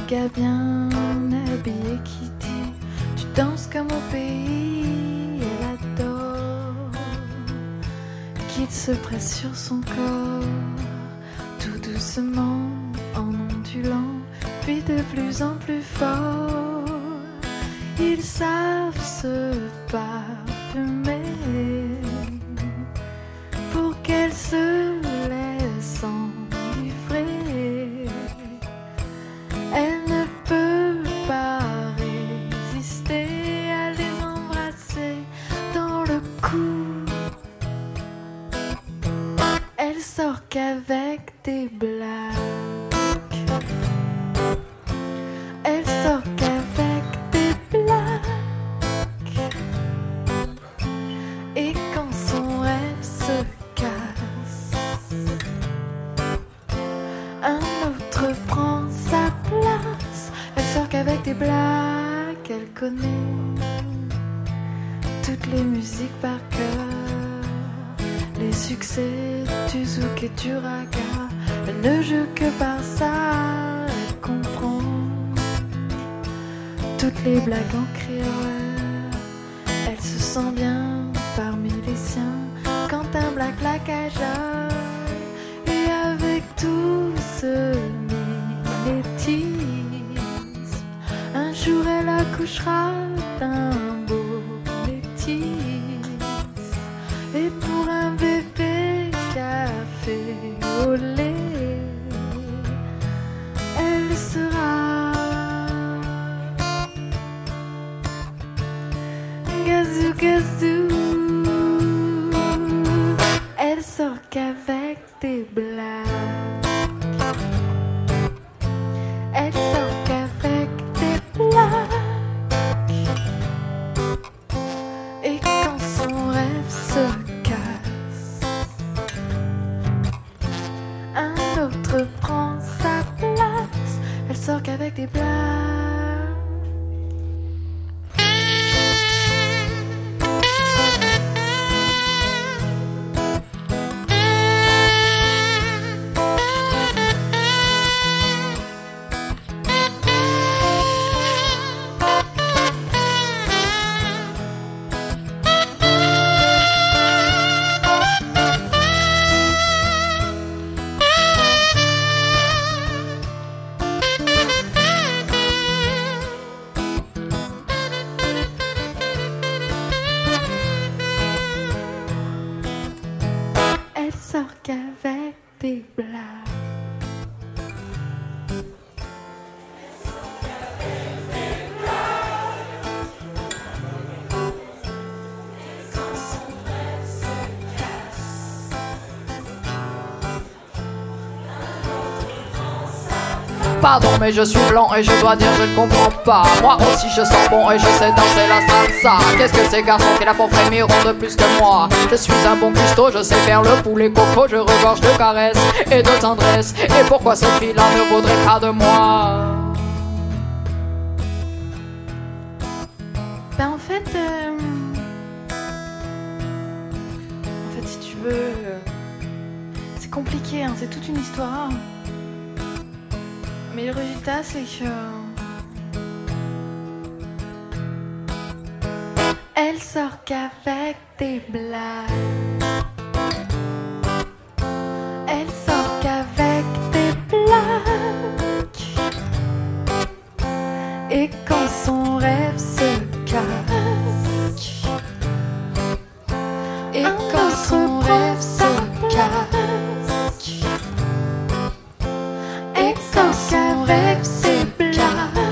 gars bien habillé qui dit tu danses comme au pays, elle adore qu'il se presse sur son corps tout doucement en ondulant, puis de plus en plus fort. Ils savent se parfumer pour qu'elle se laisse enivrer. Elle ne peut pas résister à les embrasser dans le cou. Elle sort qu'avec des blagues. Elle sort qu'avec des blagues. Et quand son rêve se casse, un autre prend sa place. Elle sort qu'avec des blagues. Elle connaît toutes les musiques par cœur, les succès du zouk et du raga. Elle ne joue que par ça. Elle comprend toutes les blagues en créole. Elle se sent bien parmi les siens quand un black la cajole. Et avec tout ce mimétisme, un jour elle accouchera d'un beau métis. Et pour un bébé café au lait, elle sera gazou gazou. Elle sort qu'avec des blagues. Elle sort qu'avec des blagues. Et quand son rêve se casse, un autre prend sa place. Elle sort qu'avec des blagues. Elle sort qu'avec des blagues. Pardon mais je suis blanc et je dois dire je ne comprends pas. Moi aussi je sens bon et je sais danser la salsa. Qu'est-ce que ces garçons qui la font frémir ont de plus que moi? Je suis un bon cuistot, je sais faire le poulet coco. Je regorge de caresses et de tendresse. Et pourquoi cette fille-là ne vaudrait pas de moi? Ben en fait, si tu veux, c'est compliqué, hein, c'est toute une histoire. Mais le résultat, c'est que elle sort qu'avec des blagues. Elle sort qu'avec des blagues. Et quand son rêve se casse, et quand son rêve se casse, et quand qu'avec ses blagues,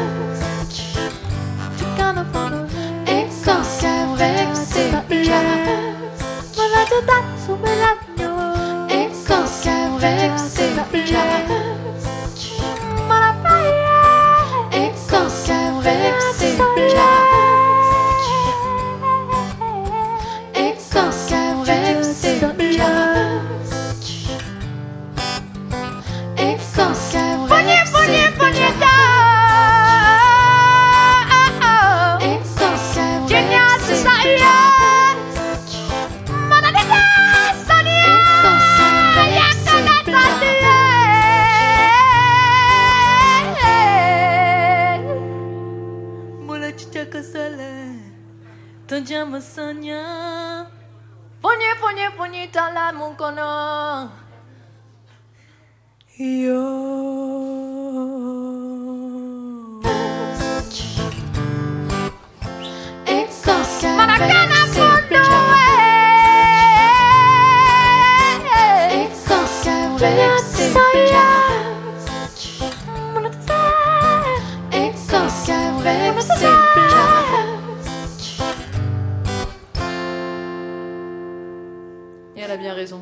et quand qu'avec ses blagues, et quand qu'avec ses blagues, et quand qu'avec ses blagues, et quand qu'avec ses blagues, rasanya. Punyi talamu kono. Manakana mundo Et elle a bien raison.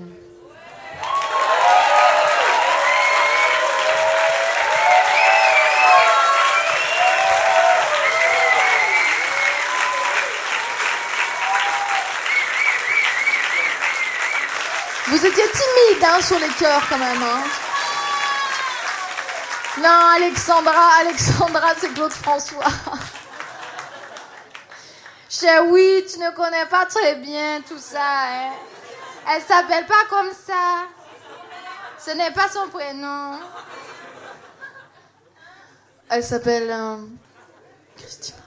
Vous étiez timide hein, sur les chœurs quand même. Hein. Non, Alexandra, c'est Claude François. Oui, tu ne connais pas très bien tout ça. Hein. Elle s'appelle pas comme ça. Ce n'est pas son prénom. Elle s'appelle Christina.